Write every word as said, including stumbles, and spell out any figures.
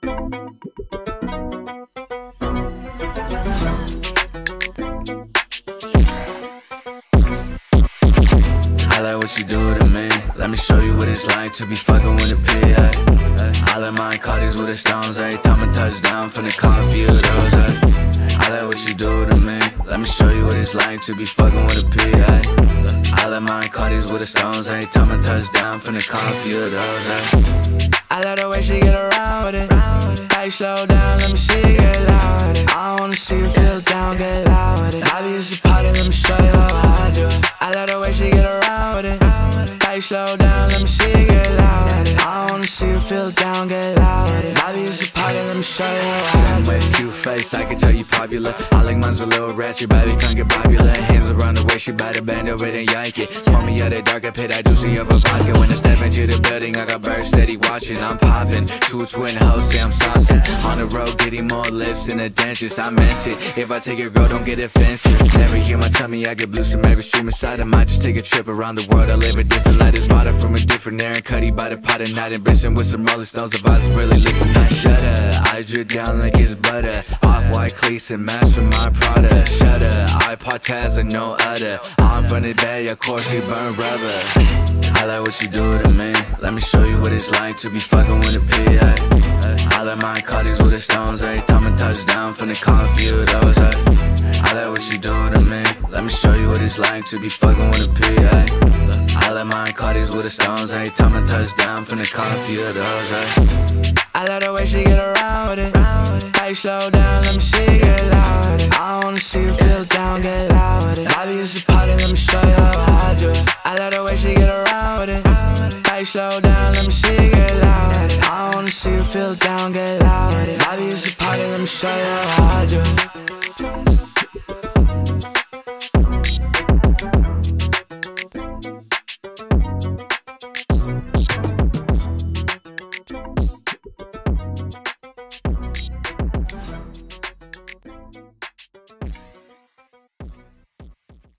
I like what you do to me. Let me show you what it's like to be fucking with a P A. I let mine Cardi's with the stones. Every time I touch down, finna call a few of those. I like what you do to me. Let me show you what it's like to be fucking with a P A. I let mine Cardi's with the stones. Every time I touch down, finna call a few of those. I love the way she get around with it. How you slow down, let me see you get loud with it. I wanna see you feel down, get loud with it. Lobby is a party, let me show you how I do it. I love the way she get around with it. How you slow down, let me see you get loud with it. I wanna see you feel down, get loud with it. Lobby is a party, let me show you how I do it. Cute face, I can tell you popular. I like mine's a little ratchet, baby, can't get popular. Hands around the way, she better bend over and yank it. Pull me out of darker pit, I do see of a vodka. When I step into the building, I got birds steady watching. I'm popping, two twin hoes, say I'm saucing. On the road, getting more lips than a dentist. I meant it, if I take your girl, don't get offensive. Never hear my tummy, I get blues from every stream inside. I might just take a trip around the world. I live a different life, this bottle from a different air. And Cuddy by the pot at night, embracing with some Rolling Stones. The vibes really lit tonight. Shut up, I drip down like it's butter. Off-white cleats and match from my Prada. Shut up, iPod Taz and no other. I'm from the Bay, of course you burn rubber. I like what you do to me. Let me show you what it's like to be fucking with a P A. I let mine Cardi's with the stones. Every time I touch down, finna call a few of those. I like what you do to me. Let me show you what it's like to be fucking with a P A. I let mine Cardi's with the stones. Every time I touch down, finna call a few of those. I love the way she get around with it. How you slow down, let me see you get loud with it. I wanna see you feel down, get loud with it. Lobby is a party, let me show you how I do it. I love the way she get around with it. How you slow down, let me see you get loud with it. I wanna see you feel down, get loud with it. Lobby is a party, let me show you how I do it.